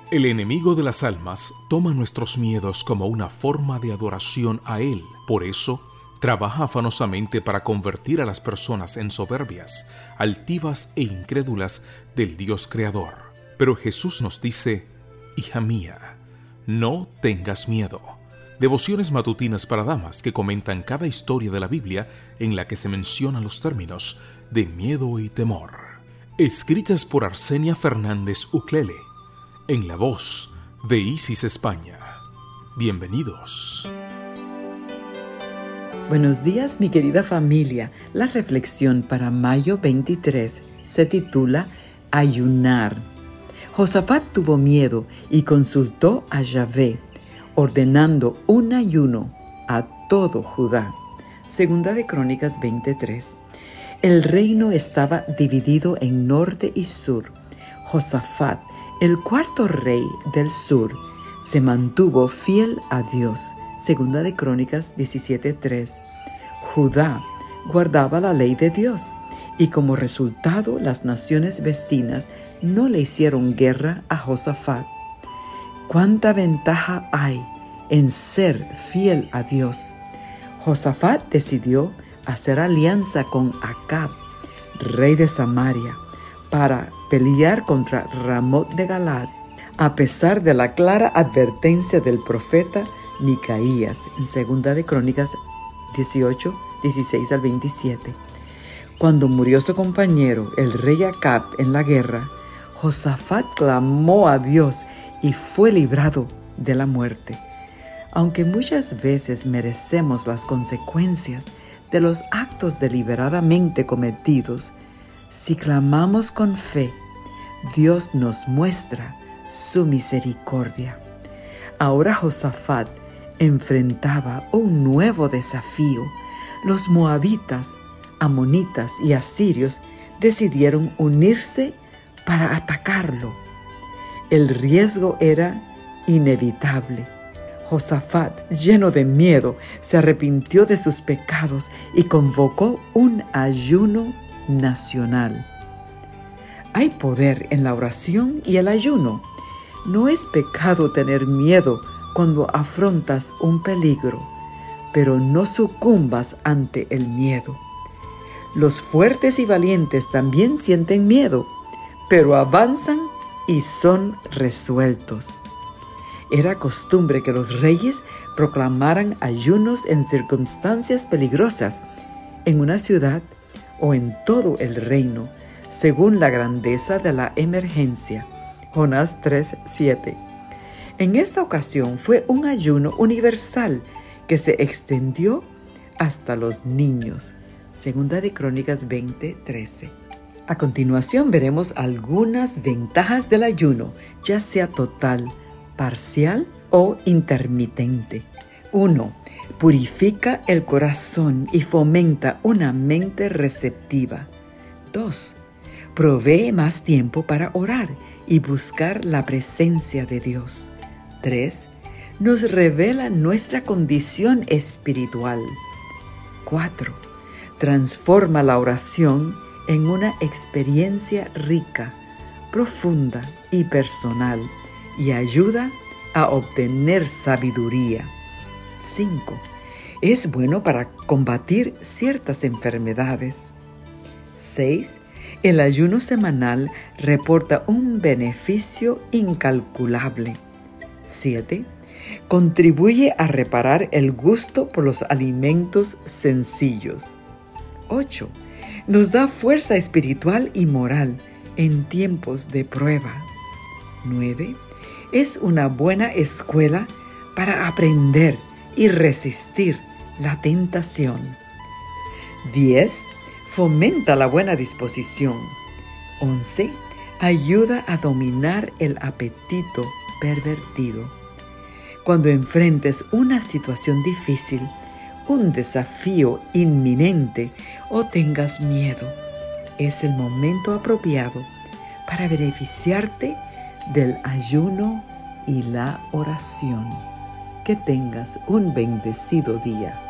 El enemigo de las almas toma nuestros miedos como una forma de adoración a Él. Por eso, trabaja afanosamente para convertir a las personas en soberbias, altivas e incrédulas del Dios Creador. Pero Jesús nos dice: hija mía, no tengas miedo. Devociones matutinas para damas que comentan cada historia de la Biblia en la que se mencionan los términos de miedo y temor. Escritas por Arsenia Fernández Uclele, en la voz de Isis España. Bienvenidos. Buenos días, mi querida familia. La reflexión para mayo 23 se titula Ayunar. Josafat tuvo miedo y consultó a Yahvé, ordenando un ayuno a todo Judá. Segunda de Crónicas 23. El reino estaba dividido en norte y sur. Josafat, el cuarto rey del sur, se mantuvo fiel a Dios. Segunda de Crónicas 17:3. Judá guardaba la ley de Dios, y como resultado las naciones vecinas no le hicieron guerra a Josafat. ¿Cuánta ventaja hay en ser fiel a Dios? Josafat decidió hacer alianza con Acab, rey de Samaria, para pelear contra Ramot de Galad, a pesar de la clara advertencia del profeta Micaías en Segunda de Crónicas 18, 16 al 27. Cuando murió su compañero, el rey Acab, en la guerra, Josafat clamó a Dios y fue librado de la muerte. Aunque muchas veces merecemos las consecuencias de los actos deliberadamente cometidos, si clamamos con fe, Dios nos muestra su misericordia. Ahora Josafat enfrentaba un nuevo desafío. Los moabitas, amonitas y asirios decidieron unirse para atacarlo. El riesgo era inevitable. Josafat, lleno de miedo, se arrepintió de sus pecados y convocó un ayuno nacional. Hay poder en la oración y el ayuno. No es pecado tener miedo cuando afrontas un peligro, pero no sucumbas ante el miedo. Los fuertes y valientes también sienten miedo, pero avanzan y son resueltos. Era costumbre que los reyes proclamaran ayunos en circunstancias peligrosas, en una ciudad o en todo el reino, según la grandeza de la emergencia. Jonás 3:7. En esta ocasión fue un ayuno universal que se extendió hasta los niños. Segunda de Crónicas 20:13. A continuación veremos algunas ventajas del ayuno, ya sea total, parcial o intermitente. 1. Purifica el corazón y fomenta una mente receptiva. 2. Provee más tiempo para orar y buscar la presencia de Dios. 3. Nos revela nuestra condición espiritual. 4. Transforma la oración en una experiencia rica, profunda y personal, y ayuda a obtener sabiduría. 5. Es bueno para combatir ciertas enfermedades. 6. El ayuno semanal reporta un beneficio incalculable. 7. Contribuye a reparar el gusto por los alimentos sencillos. 8. Nos da fuerza espiritual y moral en tiempos de prueba. 9. Es una buena escuela para aprender y resistir la tentación. 10. Fomenta la buena disposición. 11. Ayuda a dominar el apetito pervertido. Cuando enfrentes una situación difícil, un desafío inminente o tengas miedo, es el momento apropiado para beneficiarte del ayuno y la oración. Que tengas un bendecido día.